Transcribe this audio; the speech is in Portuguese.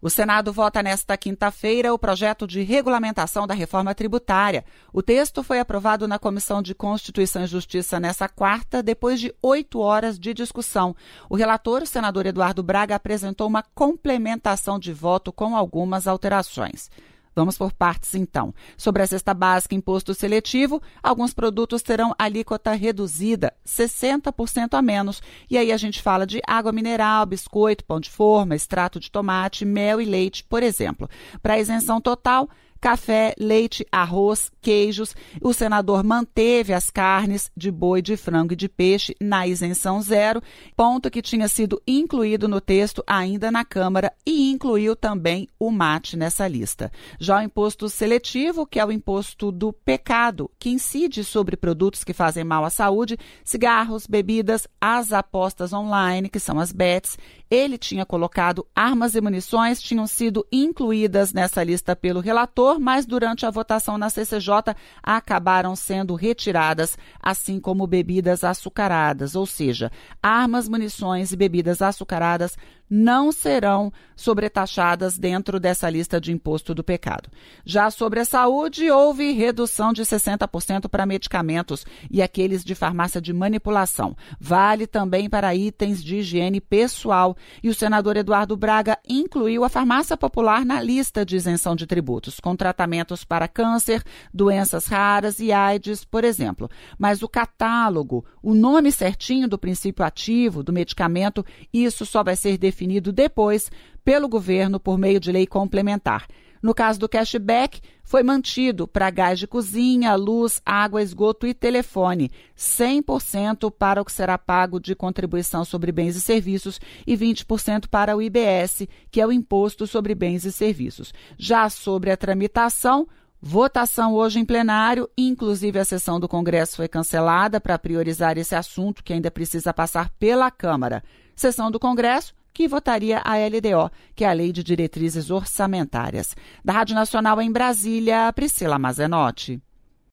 O Senado vota nesta quinta-feira o projeto de regulamentação da reforma tributária. O texto foi aprovado na Comissão de Constituição e Justiça nesta quarta, depois de 8 horas de discussão. O relator, o senador Eduardo Braga, apresentou uma complementação de voto com algumas alterações. Vamos por partes, então. Sobre a cesta básica imposto seletivo, alguns produtos terão alíquota reduzida, 60% a menos. E aí a gente fala de água mineral, biscoito, pão de forma, extrato de tomate, mel e leite, por exemplo. Para a isenção total, café, leite, arroz, queijos. O senador manteve as carnes de boi, de frango e de peixe na isenção zero, ponto que tinha sido incluído no texto ainda na Câmara, e incluiu também o mate nessa lista. Já o imposto seletivo, que é o imposto do pecado, que incide sobre produtos que fazem mal à saúde, cigarros, bebidas, as apostas online, que são as bets. Ele tinha colocado armas e munições, tinham sido incluídas nessa lista pelo relator, mas durante a votação na CCJ acabaram sendo retiradas, assim como bebidas açucaradas, ou seja, armas, munições e bebidas açucaradas não serão sobretaxadas dentro dessa lista de imposto do pecado. Já sobre a saúde, houve redução de 60% para medicamentos e aqueles de farmácia de manipulação. Vale também para itens de higiene pessoal. E o senador Eduardo Braga incluiu a farmácia popular na lista de isenção de tributos, com tratamentos para câncer, doenças raras e AIDS, por exemplo. Mas o catálogo, o nome certinho do princípio ativo do medicamento, isso só vai ser definido depois pelo governo por meio de lei complementar. No caso do cashback, foi mantido para gás de cozinha, luz, água, esgoto e telefone, 100% para o que será pago de contribuição sobre bens e serviços e 20% para o IBS, que é o Imposto sobre Bens e Serviços. Já sobre a tramitação, votação hoje em plenário, inclusive a sessão do Congresso foi cancelada para priorizar esse assunto que ainda precisa passar pela Câmara. Sessão do Congresso, que votaria a LDO, que é a Lei de Diretrizes Orçamentárias. Da Rádio Nacional em Brasília, Priscila Mazenotti.